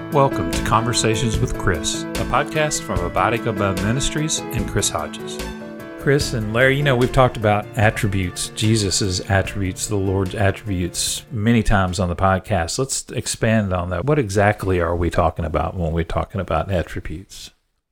Welcome to Conversations with Chris, a podcast from Abiding Above Ministries and Chris Hodges. Chris and Larry, we've talked about attributes, Jesus' attributes, the Lord's attributes many times on the podcast. Let's expand on that. What exactly are we talking about when we're talking about attributes?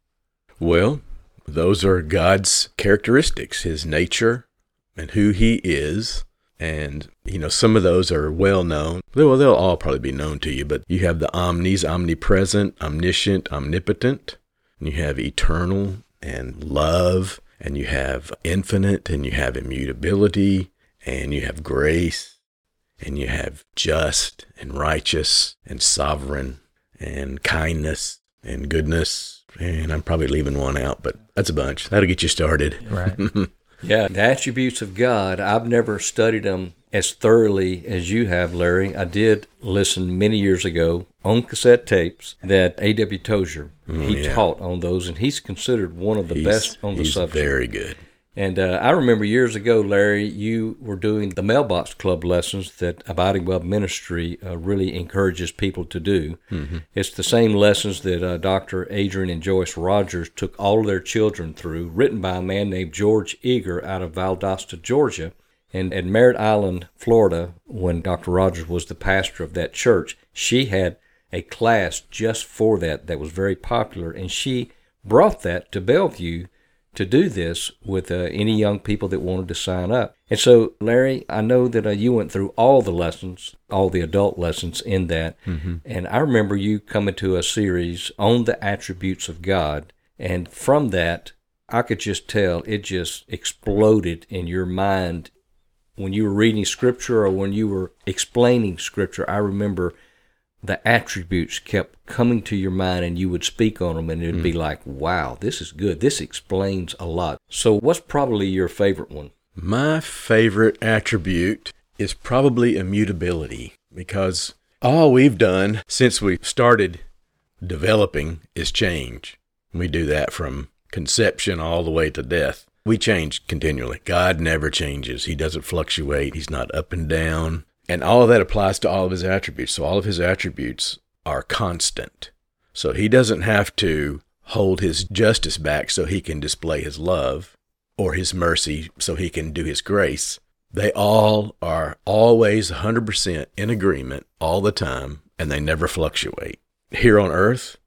Well, those are God's characteristics, his nature and who he is. And, some of those are well known. Well, they'll all probably be known to you, but you have the omnis, omnipresent, omniscient, omnipotent. And you have eternal and love, and you have infinite, and you have immutability, and you have grace, and you have just and righteous and sovereign and kindness and goodness. And I'm probably leaving one out, but that's a bunch. That'll get you started. Right. Yeah, the attributes of God, I've never studied them as thoroughly as you have, Larry. I did listen many years ago on cassette tapes that A.W. Tozier, he taught on those, and he's considered one of the best on the subject. He's very good. And I remember years ago, Larry, you were doing the Mailbox Club lessons that Abiding Above Ministry really encourages people to do. Mm-hmm. It's the same lessons that Dr. Adrian and Joyce Rogers took all of their children through, written by a man named George Eager out of Valdosta, Georgia. And at Merritt Island, Florida, when Dr. Rogers was the pastor of that church, she had a class just for that was very popular, and she brought that to Bellevue to do this with any young people that wanted to sign up. And so, Larry, I know that you went through all the lessons, all the adult lessons in that, and I remember you coming to a series on the attributes of God, and from that, I could just tell it just exploded in your mind when you were reading Scripture or when you were explaining Scripture. I remember the attributes kept coming to your mind, and you would speak on them, and it would be like, wow, this is good. This explains a lot. So what's probably your favorite one? My favorite attribute is probably immutability, because all we've done since we started developing is change. We do that from conception all the way to death. We change continually. God never changes. He doesn't fluctuate. He's not up and down. And all of that applies to all of his attributes. So all of his attributes are constant. So he doesn't have to hold his justice back so he can display his love, or his mercy so he can do his grace. They all are always 100% in agreement all the time, and they never fluctuate. Here on earth,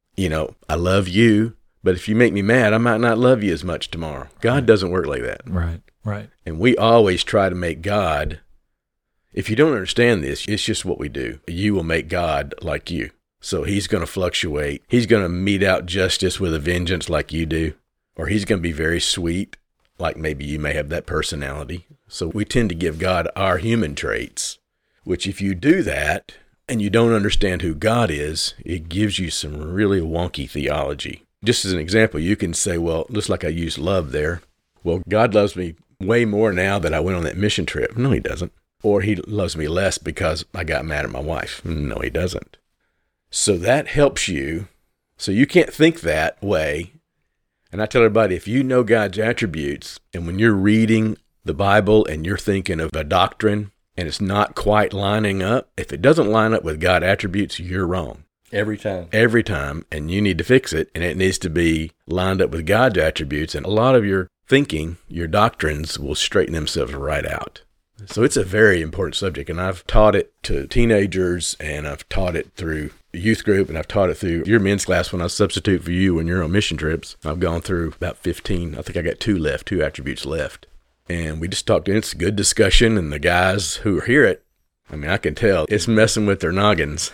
I love you, but if you make me mad, I might not love you as much tomorrow. God doesn't work like that. Right. And we always try to make God. If you don't understand this, it's just what we do. You will make God like you. So he's going to fluctuate. He's going to mete out justice with a vengeance like you do. Or he's going to be very sweet, like maybe you may have that personality. So we tend to give God our human traits, which if you do that and you don't understand who God is, it gives you some really wonky theology. Just as an example, you can say, well, just like I used love there. Well, God loves me way more now that I went on that mission trip. No, he doesn't. Or he loves me less because I got mad at my wife. No, he doesn't. So that helps you. So you can't think that way. And I tell everybody, if you know God's attributes, and when you're reading the Bible and you're thinking of a doctrine and it's not quite lining up, if it doesn't line up with God's attributes, you're wrong. Every time. Every time. And you need to fix it. And it needs to be lined up with God's attributes. And a lot of your thinking, your doctrines will straighten themselves right out. So it's a very important subject, and I've taught it to teenagers, and I've taught it through the youth group, and I've taught it through your men's class when I substitute for you when you're on mission trips. I've gone through about 15. I think I got two attributes left. And we just talked, and it's a good discussion, and the guys who hear it, I can tell it's messing with their noggins.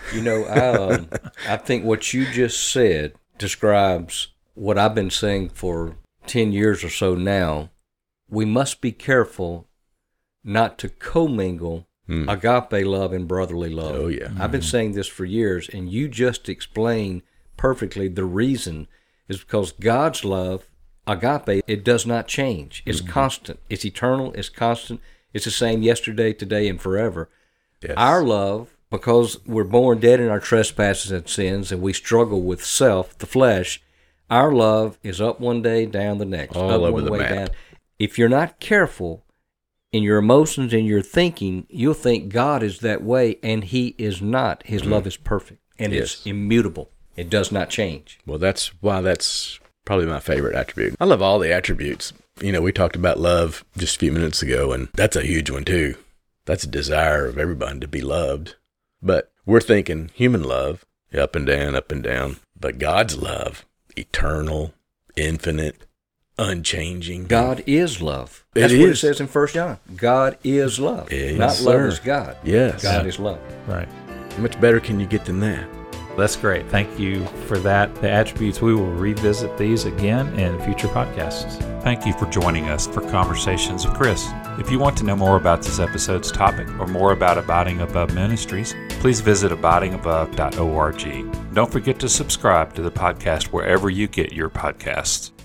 I think what you just said describes what I've been saying for 10 years or so now. We must be careful not to commingle agape love and brotherly love. Oh, yeah. I've been saying this for years, and you just explained perfectly the reason is because God's love, agape, it does not change. It's constant. It's eternal. It's constant. It's the same yesterday, today, and forever. Yes. Our love, because we're born dead in our trespasses and sins, and we struggle with self, the flesh, our love is up one day, down the next. All up over one the way, map. down. If you're not careful, in your emotions and your thinking, you'll think God is that way, and he is not. His love is perfect. and Yes. it's immutable. It does not change. Well, that's why that's probably my favorite attribute. I love all the attributes. We talked about love just a few minutes ago, and that's a huge one too. That's a desire of everybody to be loved. But we're thinking human love, up and down, up and down. But God's love, eternal, infinite, unchanging. God is love. It That's what it is. says in 1 John. God is love. Yes, not sir. love is God. Yes. God is love. Right. How much better can you get than that? That's great. Thank you for that. The attributes, we will revisit these again in future podcasts. Thank you for joining us for Conversations with Chris. If you want to know more about this episode's topic or more about Abiding Above Ministries, please visit abidingabove.org. Don't forget to subscribe to the podcast wherever you get your podcasts.